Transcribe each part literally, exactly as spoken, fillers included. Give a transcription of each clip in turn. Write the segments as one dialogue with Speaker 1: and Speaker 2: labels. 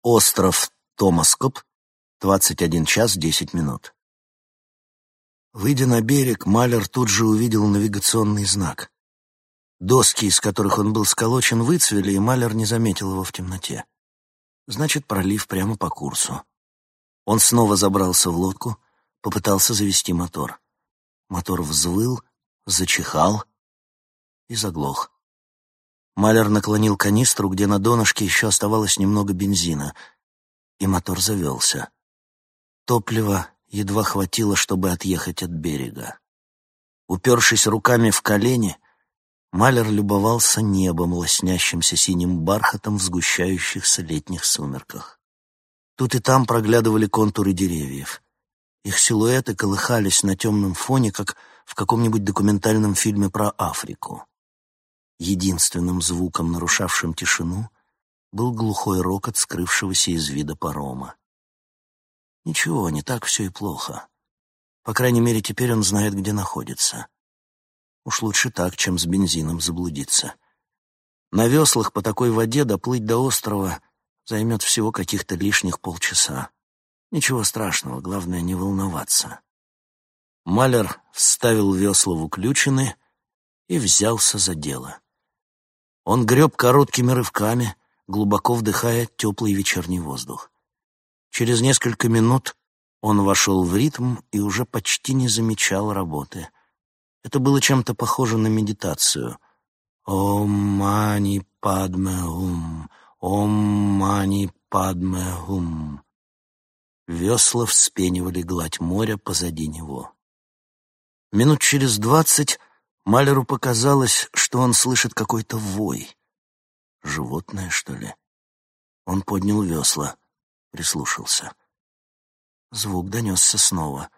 Speaker 1: Остров Томаскоп, двадцать один час десять минут. Выйдя на берег, Малер тут же увидел навигационный знак. Доски, из которых он был сколочен, выцвели, и Малер не заметил его в темноте. Значит, пролив прямо по курсу. Он снова забрался в лодку, попытался завести мотор. Мотор взвыл, зачихал и заглох. Малер наклонил канистру, где на донышке еще оставалось немного бензина, и мотор завелся. Топлива едва хватило, чтобы отъехать от берега. Упершись руками в колени, Малер любовался небом, лоснящимся синим бархатом в сгущающихся летних сумерках. Тут и там проглядывали контуры деревьев. Их силуэты колыхались на темном фоне, как в каком-нибудь документальном фильме про Африку. Единственным звуком, нарушавшим тишину, был глухой рокот скрывшегося из вида парома. Ничего, не так все и плохо. По крайней мере, теперь он знает, где находится. Уж лучше так, чем с бензином заблудиться. На веслах по такой воде доплыть до острова займет всего каких-то лишних полчаса. Ничего страшного, главное не волноваться. Малер вставил весла в уключины и взялся за дело. Он греб короткими рывками, глубоко вдыхая теплый вечерний воздух. Через несколько минут он вошел в ритм и уже почти не замечал работы. Это было чем-то похоже на медитацию. «Ом мани падме хум, ом мани падме хум». Весла вспенивали гладь моря позади него. Минут через двадцать Малеру показалось, что он слышит какой-то вой. Животное, что ли? Он поднял весла, прислушался. Звук донесся снова.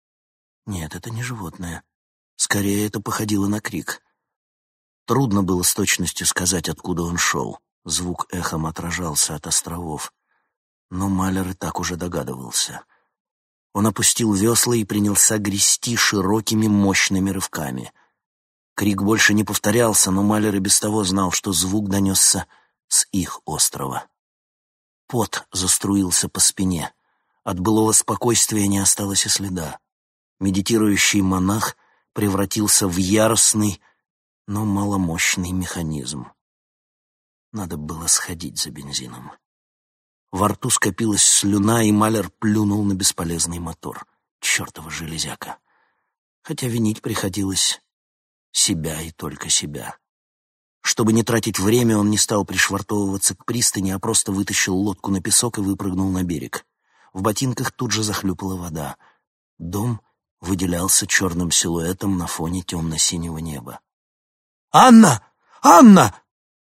Speaker 1: Нет, это не животное. Скорее, это походило на крик. Трудно было с точностью сказать, откуда он шел. Звук эхом отражался от островов. Но Малер и так уже догадывался. Он опустил весла и принялся грести широкими мощными рывками. Крик больше не повторялся, но Малер и без того знал, что звук донесся с их острова. Пот заструился по спине. От былого спокойствия не осталось и следа. Медитирующий монах превратился в яростный, но маломощный механизм. Надо было сходить за бензином. Во рту скопилась слюна, и Малер плюнул на бесполезный мотор. Чертова железяка. Хотя винить приходилось себя и только себя. Чтобы не тратить время, он не стал пришвартовываться к пристани, а просто вытащил лодку на песок и выпрыгнул на берег. В ботинках тут же захлюпала вода. Дом выделялся черным силуэтом на фоне темно-синего неба. «Анна! Анна!»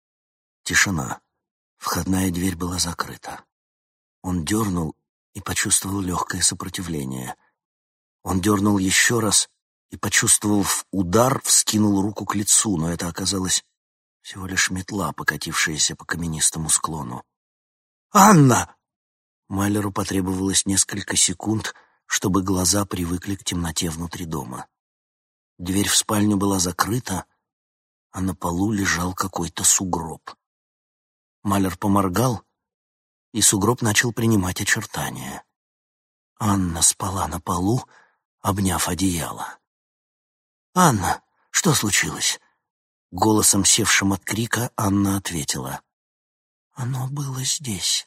Speaker 1: Тишина. Входная дверь была закрыта. Он дернул и почувствовал легкое сопротивление. Он дернул еще раз и, почувствовав удар, вскинул руку к лицу, но это оказалось всего лишь метла, покатившаяся по каменистому склону. «Анна!» Малеру потребовалось несколько секунд, чтобы глаза привыкли к темноте внутри дома. Дверь в спальню была закрыта, а на полу лежал какой-то сугроб. Малер поморгал, и сугроб начал принимать очертания. Анна спала на полу, обняв одеяло. «Анна, что случилось?» Голосом, севшим от крика, Анна ответила. «Оно было здесь».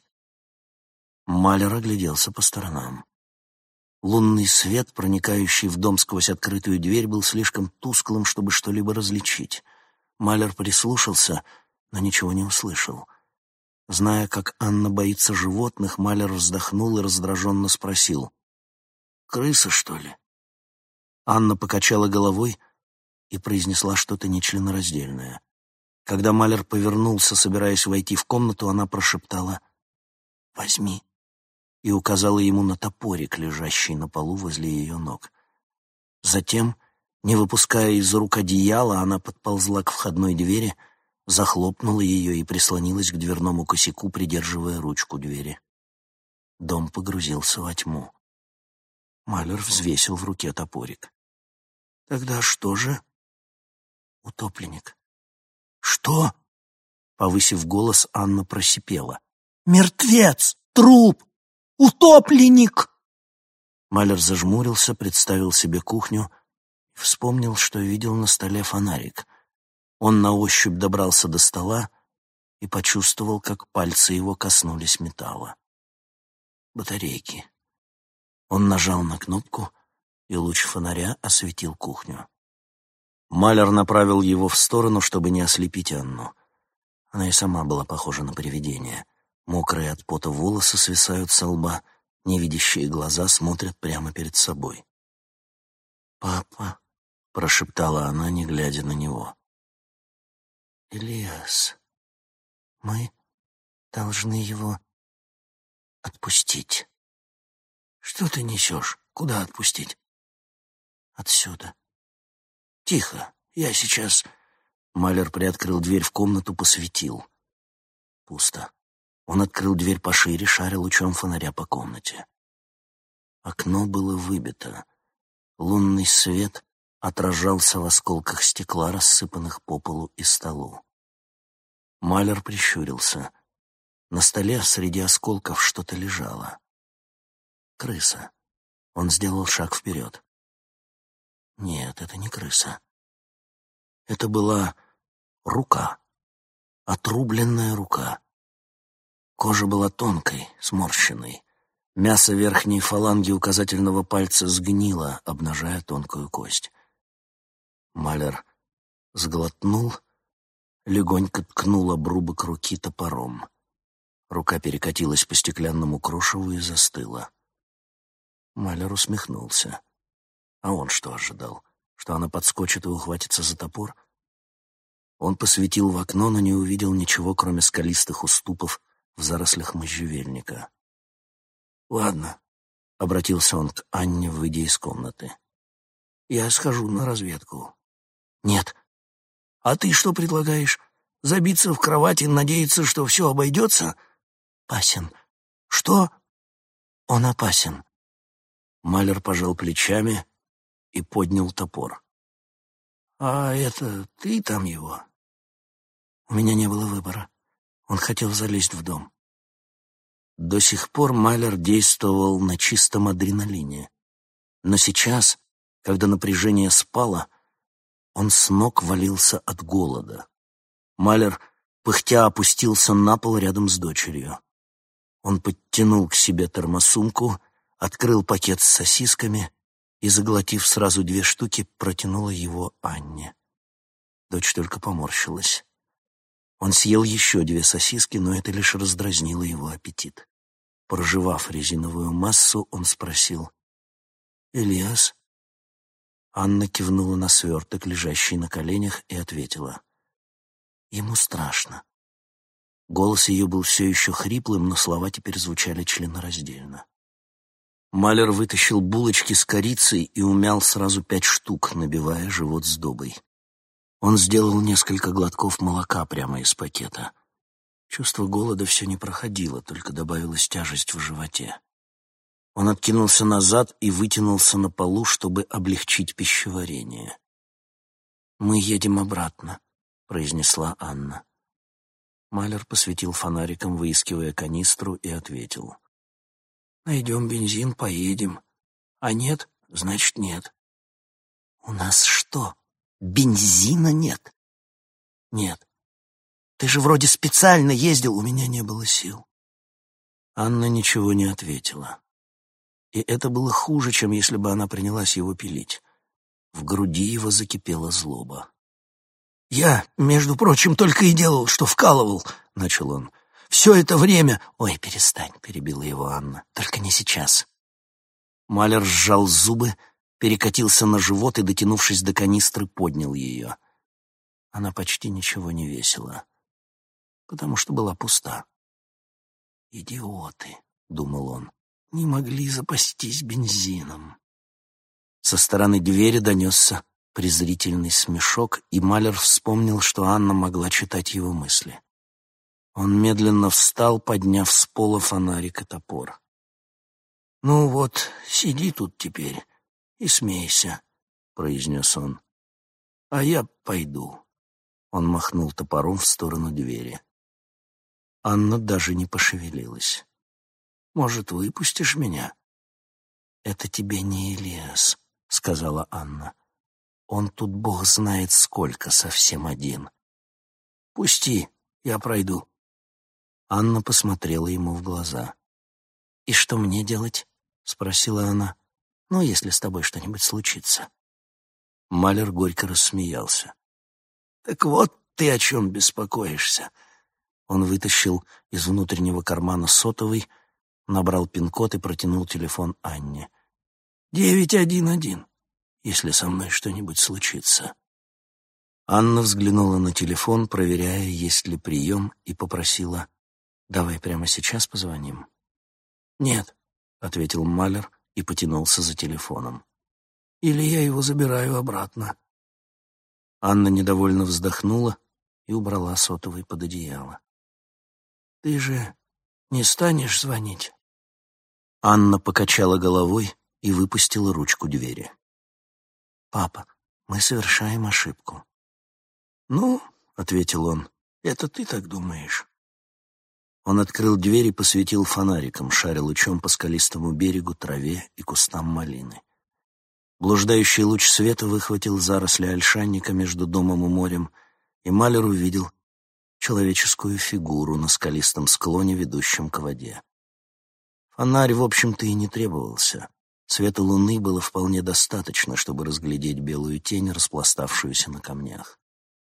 Speaker 1: Малер огляделся по сторонам. Лунный свет, проникающий в дом сквозь открытую дверь, был слишком тусклым, чтобы что-либо различить. Малер прислушался, но ничего не услышал. Зная, как Анна боится животных, Малер вздохнул и раздраженно спросил. «Крыса, что ли?» Анна покачала головой и произнесла что-то нечленораздельное. Когда Малер повернулся, собираясь войти в комнату, она прошептала «Возьми» и указала ему на топорик, лежащий на полу возле ее ног. Затем, не выпуская из рук одеяла, она подползла к входной двери, захлопнула ее и прислонилась к дверному косяку, придерживая ручку двери. Дом погрузился во тьму. Малер взвесил в руке топорик. «Тогда что же?» «Утопленник». «Что?» Повысив голос, Анна просипела. Мертвец! Труп! Утопленник!» Малер зажмурился, представил себе кухню и вспомнил, что видел на столе фонарик. Он на ощупь добрался до стола и почувствовал, как пальцы его коснулись металла. Батарейки. Он нажал на кнопку, и луч фонаря осветил кухню. Малер направил его в сторону, чтобы не ослепить Анну. Она и сама была похожа на привидение. Мокрые от пота волосы свисают со лба, невидящие глаза смотрят прямо перед собой. «Папа», — прошептала она, не глядя на него. «Элиас, мы должны его отпустить». «Что ты несешь? Куда отпустить?» «Отсюда». «Тихо, я сейчас...» Малер приоткрыл дверь в комнату, посветил. Пусто. Он открыл дверь пошире, шаря лучом фонаря по комнате. Окно было выбито. Лунный свет отражался в осколках стекла, рассыпанных по полу и столу. Малер прищурился. На столе среди осколков что-то лежало. Крыса. Он сделал шаг вперед. Нет, это не крыса. Это была рука. Отрубленная рука. Кожа была тонкой, сморщенной. Мясо верхней фаланги указательного пальца сгнило, обнажая тонкую кость. Малер сглотнул, легонько ткнул обрубок руки топором. Рука перекатилась по стеклянному крошеву и застыла. Малер усмехнулся. А он что ожидал? Что она подскочит и ухватится за топор? Он посветил в окно, но не увидел ничего, кроме скалистых уступов в зарослях можжевельника. «Ладно», — обратился он к Анне, выйдя из комнаты. «Я схожу на разведку». «Нет». «А ты что предлагаешь? Забиться в кровать и надеяться, что все обойдется?» «Опасен». «Что?» «Он опасен». Малер пожал плечами и поднял топор. «А это ты там его?» «У меня не было выбора. Он хотел залезть в дом». До сих пор Малер действовал на чистом адреналине. Но сейчас, когда напряжение спало, он с ног валился от голода. Малер, пыхтя, опустился на пол рядом с дочерью. Он подтянул к себе термосумку, открыл пакет с сосисками и, заглотив сразу две штуки, протянула его Анне. Дочь только поморщилась. Он съел еще две сосиски, но это лишь раздразнило его аппетит. Прожевав резиновую массу, он спросил: «Элиас?» Анна кивнула на сверток, лежащий на коленях, и ответила: «Ему страшно». Голос ее был все еще хриплым, но слова теперь звучали членораздельно. Малер вытащил булочки с корицей и умял сразу пять штук, набивая живот сдобой. Он сделал несколько глотков молока прямо из пакета. Чувство голода все не проходило, только добавилась тяжесть в животе. Он откинулся назад и вытянулся на полу, чтобы облегчить пищеварение. «Мы едем обратно», — произнесла Анна. Малер посветил фонариком, выискивая канистру, и ответил: «Найдем бензин, поедем. А нет, значит, нет». «У нас что, бензина нет?» «Нет. Ты же вроде специально ездил, у меня не было сил». Анна ничего не ответила. И это было хуже, чем если бы она принялась его пилить. В груди его закипела злоба. «Я, между прочим, только и делал, что вкалывал», — начал он. «Все это время...» «Ой, перестань», — перебила его Анна. «Только не сейчас». Малер сжал зубы, перекатился на живот и, дотянувшись до канистры, поднял ее. Она почти ничего не весила, потому что была пуста. «Идиоты», — думал он, — «не могли запастись бензином». Со стороны двери донесся презрительный смешок, и Малер вспомнил, что Анна могла читать его мысли. Он медленно встал, подняв с пола фонарик и топор. «Ну вот, сиди тут теперь и смейся», — произнес он. «А я пойду». Он махнул топором в сторону двери. Анна даже не пошевелилась. «Может, выпустишь меня?» «Это тебе не Элиас», — сказала Анна. «Он тут бог знает сколько, совсем один». «Пусти, я пройду». Анна посмотрела ему в глаза. «И что мне делать?» — спросила она. «Ну, если с тобой что-нибудь случится». Малер горько рассмеялся. «Так вот ты о чем беспокоишься». Он вытащил из внутреннего кармана сотовый, набрал пин-код и протянул телефон Анне. «Девять один один, если со мной что-нибудь случится». Анна взглянула на телефон, проверяя, есть ли прием, и попросила: «Давай прямо сейчас позвоним». «Нет», — ответил Малер и потянулся за телефоном. «Или я его забираю обратно». Анна недовольно вздохнула и убрала сотовый под одеяло. «Ты же не станешь звонить?» Анна покачала головой и выпустила ручку двери. «Папа, мы совершаем ошибку». «Ну, — ответил он, — это ты так думаешь». Он открыл дверь и посветил фонариком, шаря лучом по скалистому берегу, траве и кустам малины. Блуждающий луч света выхватил заросли ольшанника между домом и морем, и Малер увидел человеческую фигуру на скалистом склоне, ведущем к воде. Фонарь, в общем-то, и не требовался. Света луны было вполне достаточно, чтобы разглядеть белую тень, распластавшуюся на камнях.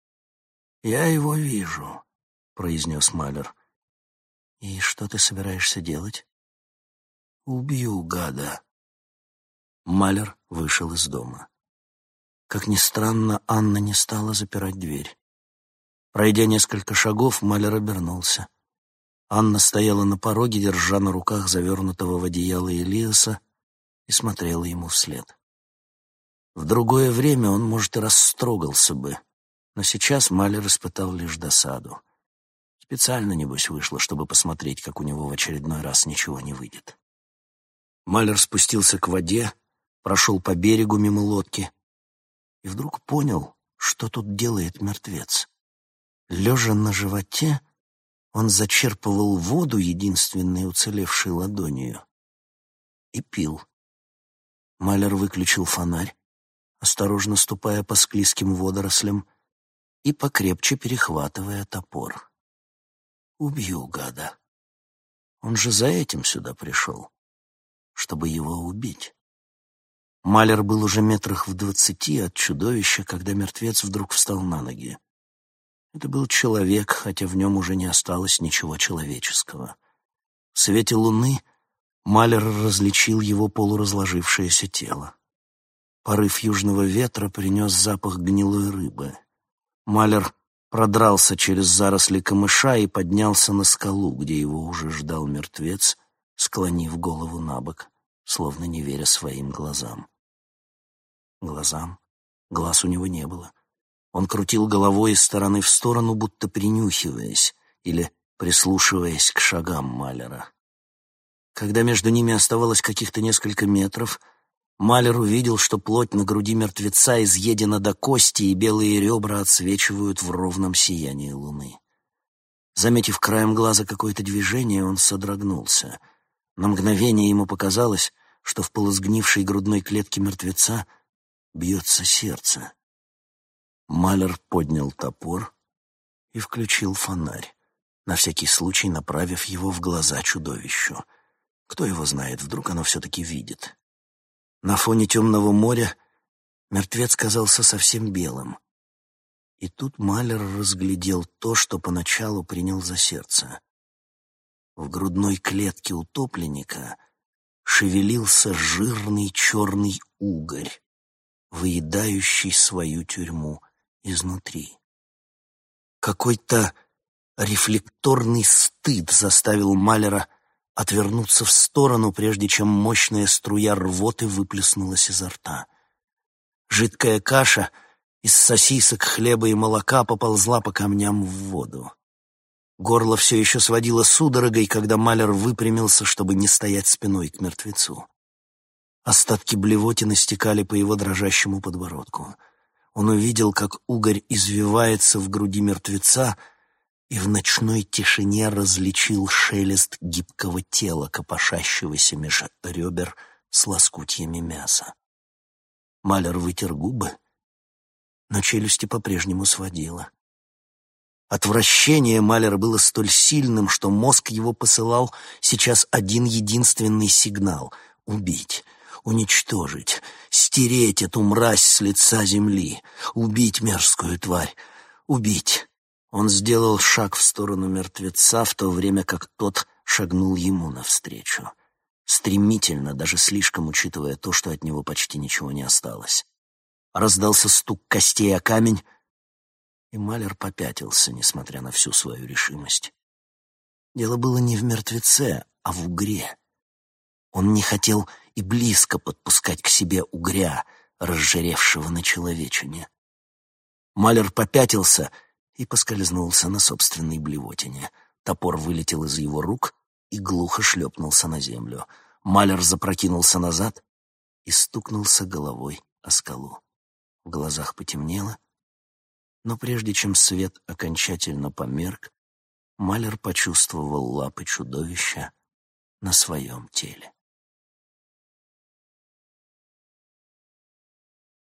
Speaker 1: «Я его вижу», — произнес Малер. «И что ты собираешься делать?» «Убью гада». Малер вышел из дома. Как ни странно, Анна не стала запирать дверь. Пройдя несколько шагов, Малер обернулся. Анна стояла на пороге, держа на руках завернутого в одеяло Элиаса, и смотрела ему вслед. В другое время он, может, и растрогался бы, но сейчас Малер испытал лишь досаду. Специально, небось, вышло, чтобы посмотреть, как у него в очередной раз ничего не выйдет. Малер спустился к воде, прошел по берегу мимо лодки и вдруг понял, что тут делает мертвец. Лежа на животе, он зачерпывал воду, единственной уцелевшей ладонью, и пил. Малер выключил фонарь, осторожно ступая по склизким водорослям и покрепче перехватывая топор. «Убью гада. Он же за этим сюда пришел, чтобы его убить». Малер был уже метрах в двадцати от чудовища, когда мертвец вдруг встал на ноги. Это был человек, хотя в нем уже не осталось ничего человеческого. В свете луны Малер различил его полуразложившееся тело. Порыв южного ветра принес запах гнилой рыбы. Малер продрался через заросли камыша и поднялся на скалу, где его уже ждал мертвец, склонив голову набок, словно не веря своим глазам. Глазам? Глаз у него не было. Он крутил головой из стороны в сторону, будто принюхиваясь или прислушиваясь к шагам Малера. Когда между ними оставалось каких-то несколько метров, Малер увидел, что плоть на груди мертвеца изъедена до кости, и белые ребра отсвечивают в ровном сиянии луны. Заметив краем глаза какое-то движение, он содрогнулся. На мгновение ему показалось, что в полусгнившей грудной клетке мертвеца бьется сердце. Малер поднял топор и включил фонарь, на всякий случай направив его в глаза чудовищу. Кто его знает, вдруг оно все-таки видит. На фоне темного моря мертвец казался совсем белым. И тут Малер разглядел то, что поначалу принял за сердце. В грудной клетке утопленника шевелился жирный черный угорь, выедающий свою тюрьму изнутри. Какой-то рефлекторный стыд заставил Малера отвернуться в сторону, прежде чем мощная струя рвоты выплеснулась изо рта. Жидкая каша из сосисок, хлеба и молока поползла по камням в воду. Горло все еще сводило судорогой, когда Малер выпрямился, чтобы не стоять спиной к мертвецу. Остатки блевотины стекали по его дрожащему подбородку. Он увидел, как угорь извивается в груди мертвеца, и в ночной тишине различил шелест гибкого тела, копошащегося меж ребер с лоскутьями мяса. Малер вытер губы, но челюсти по-прежнему сводило. Отвращение Малера было столь сильным, что мозг его посылал сейчас один единственный сигнал — убить, уничтожить, стереть эту мразь с лица земли, убить мерзкую тварь, убить. Он сделал шаг в сторону мертвеца, в то время как тот шагнул ему навстречу. Стремительно, даже слишком, учитывая то, что от него почти ничего не осталось. Раздался стук костей о камень, и Малер попятился, несмотря на всю свою решимость. Дело было не в мертвеце, а в угре. Он не хотел и близко подпускать к себе угря, разжиревшего на человечине. Малер попятился и поскользнулся на собственной блевотине. Топор вылетел из его рук и глухо шлепнулся на землю. Малер запрокинулся назад и стукнулся головой о скалу. В глазах потемнело, но прежде чем свет окончательно померк, Малер почувствовал лапы чудовища на своем теле.